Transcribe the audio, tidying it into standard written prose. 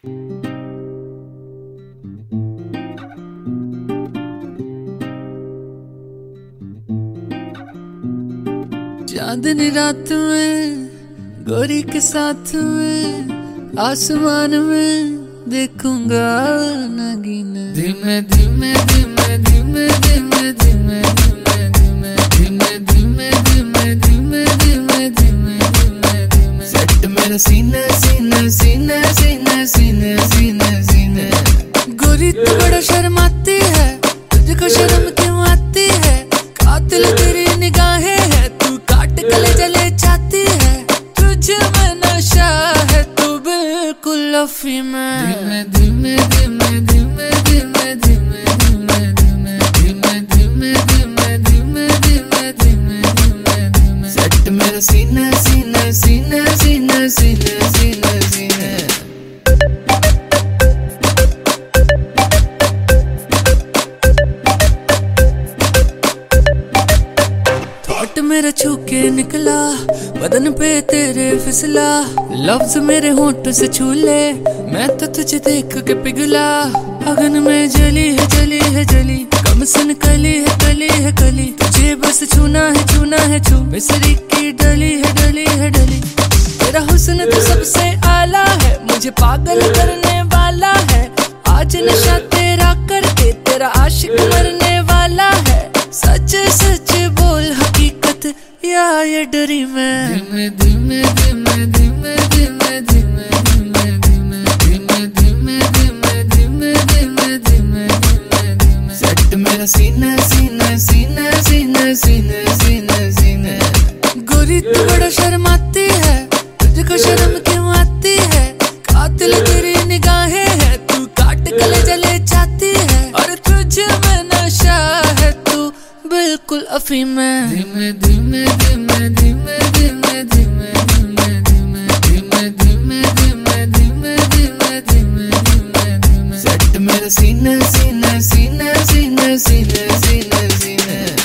चांदनी रात में गोरी के साथ में आसमान में देखूंगा नगीना। धीमे धीमे धीमे धीमे धीमे धीमे धीमे धीमे धीमे धीमे धीमे धीमे धीमे धीमे धीमे सेट मेरा सीना सीना सीना सीना सीना सीना सीना। गोरी तू बड़ा शर्माती है, तुझको शर्म क्यों आती है? कातिल तेरी निगाहें है, तू काट गले जले चाहती है। तुझे में नशा है, तू बिल्कुल अफीम है। धीमे धीमे धीमे धीमे धीमे धीमे धीमे धीमे धीमे धीमे धीमे धीमे धीमे धीमे धीमे धीमे सेट मेरा सीना सीना सीना सीना सीना सीना सीना। मेरा छू के निकला बदन पे तेरे फिसला, लफ्ज मेरे होंठ से छू ले, मैं तो तुझे देख के पिघला। अगन में जली है जली है जली, कम सन कली है कली है कली, तुझे बस छूना है छू, मिसरी की डली है डली है डली। तेरा हुस्न तो सबसे आला है, मुझे पागल करने वाला है। आज नशा तेरा करके तेरा आशिक मरने वाला है। सच सच बोल हकीकत या ये डरी मैं। धीमे धीमे धीमे धीमे धीमे धीमे धीमे धीमे धीमे धीमे धीमे धीमे धीमे धीमे धीमे धीमे सेट मेरा सीना सीना सीना सीना सीना सीना सीना। गोरी तू बड़ा शर्माती है, तुझको शर्म क्यों आती है? कातिल तेरी निगाहें है, तू काट गले जले चाहती है। और तुझे में नशा है, तू बिल्कुल अफीम है। धीमे धीमे धीमे धीमे धीमे धीमे धीमे धीमे धीमे धीमे धीमे धीमे धीमे धीमे धीमे धीमे सेट मेरा सीना सीना सीना सीना सीना सीना सीना।